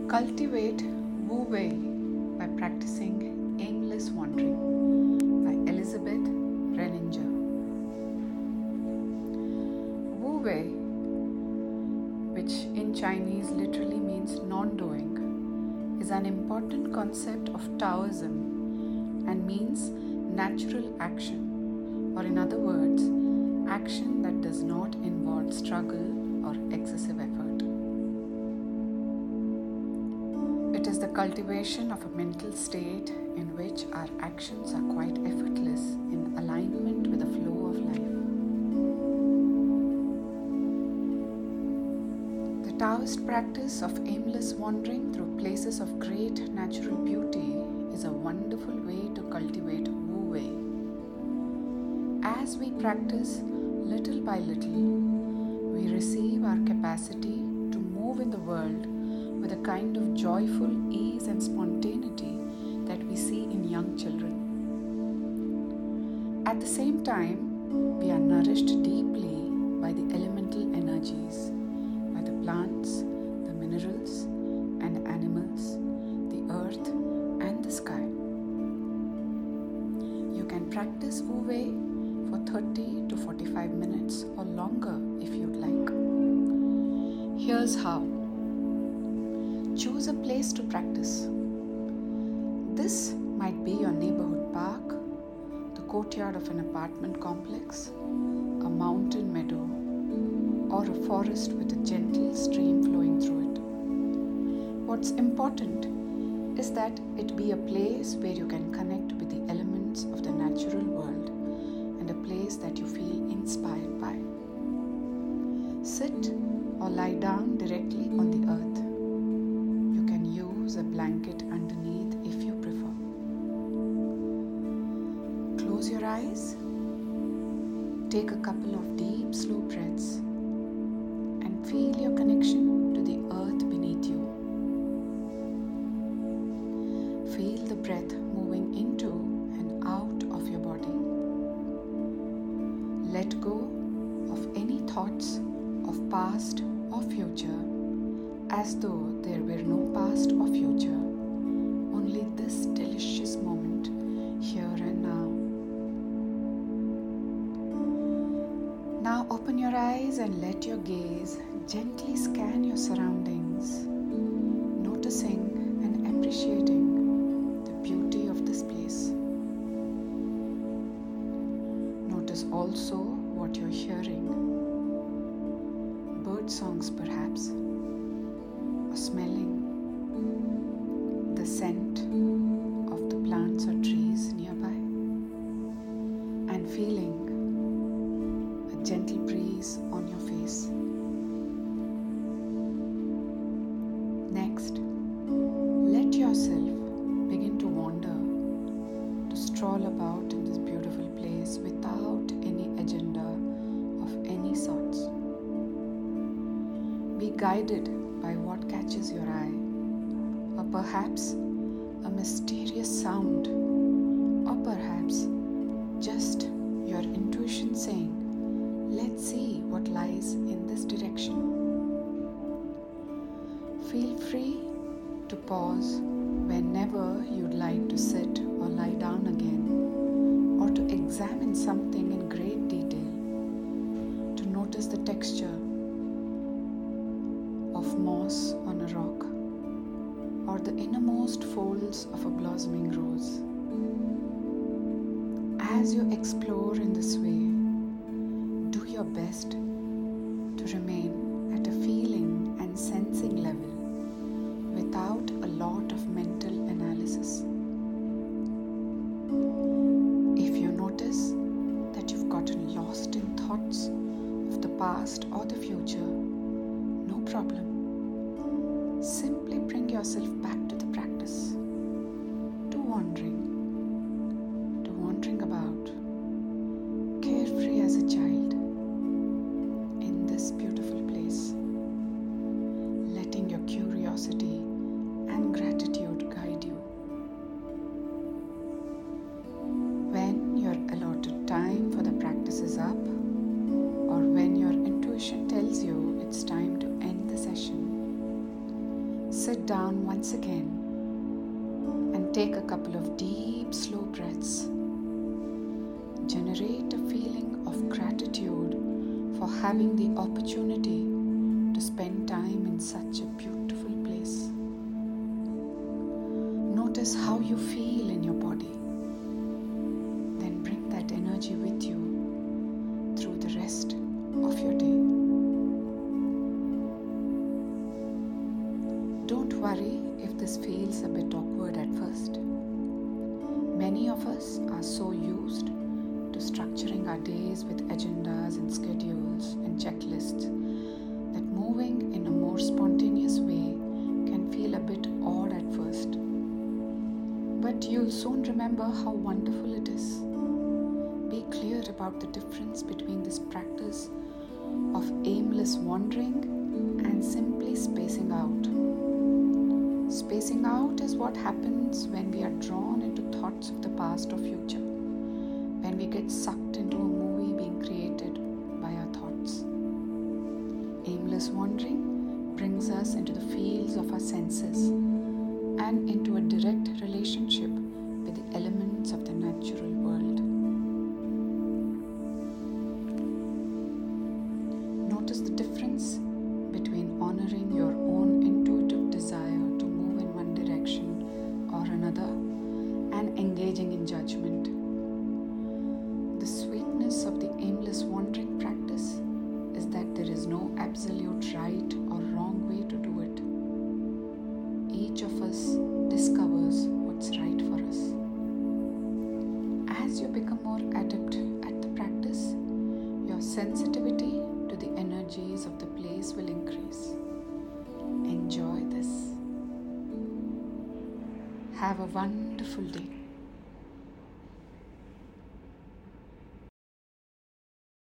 Cultivate Wu Wei by practicing aimless wandering by Elizabeth Renninger. Wu Wei, which in Chinese literally means non-doing, is an important concept of Taoism and means natural action, or in other words, action that does not involve struggle or excessive effort. It is the cultivation of a mental state in which our actions are quite effortless in alignment with the flow of life. The Taoist practice of aimless wandering through places of great natural beauty is a wonderful way to cultivate Wu Wei. As we practice little by little, we receive our capacity to move in the world with a kind of joyful ease and spontaneity that we see in young children. At the same time, we are nourished deeply by the elemental energies, by the plants, the minerals and animals, the earth and the sky. You can practice Wu Wei for 30 to 45 minutes or longer if you'd like. Here's how. Choose a place to practice. This might be your neighborhood park, the courtyard of an apartment complex, a mountain meadow, or a forest with a gentle stream flowing through it. What's important is that it be a place where you can connect with the elements of the natural world and a place that you feel inspired by. Sit or lie down directly on the earth. Use a blanket underneath if you prefer. Close your eyes. Take a couple of deep, slow breaths and feel your connection to the earth beneath you. Feel the breath moving into and out of your body. Let go of any thoughts of past or future, as though there were no past or future, only this delicious moment, here and now. Now open your eyes and let your gaze gently scan your surroundings, noticing and appreciating the beauty of this place. Notice also what you're hearing. Bird songs perhaps, or smelling the scent of the plants or trees nearby, and feeling a gentle breeze on your face. Next, let yourself begin to wander, to stroll about in this beautiful place without any agenda of any sorts. Be guided by what catches your eye, or perhaps a mysterious sound, or perhaps just your intuition saying, let's see what lies in this direction. Feel free to pause whenever you'd like to sit or lie down again, or to examine something in great detail, to notice the texture of moss on a rock, or the innermost folds of a blossoming rose. As you explore in this way, do your best to remain at a feeling and sensing level without a lot of mental analysis. If you notice that you've gotten lost in thoughts of the past or the future, no problem. Simply bring yourself back to the practice, to wandering about, carefree as a child, in this beautiful place, letting your curiosity and gratitude guide you. When your allotted time for the practice is up, or when your intuition tells you it's time to end the session, sit down once again and take a couple of deep, slow breaths. Generate a feeling of gratitude for having the opportunity to spend time in such a beautiful place. Notice how you feel in your body. Then bring that energy with you through the rest of your day. Don't worry if this feels a bit awkward at first. Many of us are so used to structuring our days with agendas and schedules and checklists that moving in a more spontaneous way can feel a bit odd at first. But you'll soon remember how wonderful it is. Be clear about the difference between this practice of aimless wandering and simply spacing out. Spacing out is what happens when we are drawn into thoughts of the past or future, when we get sucked into a movie being created by our thoughts. Aimless wandering brings us into the fields of our senses and into a direct relationship with the elements of the natural world. Notice the difference between honoring your own intuitive desire to move in one direction or another and engaging in judgment. The sweetness of the aimless wandering practice is that there is no absolute right or wrong way to do it. Each of us discovers what's right for us. As you become more adept at the practice, your sensitivity to the energies of the place will increase. Enjoy this. Have a wonderful day.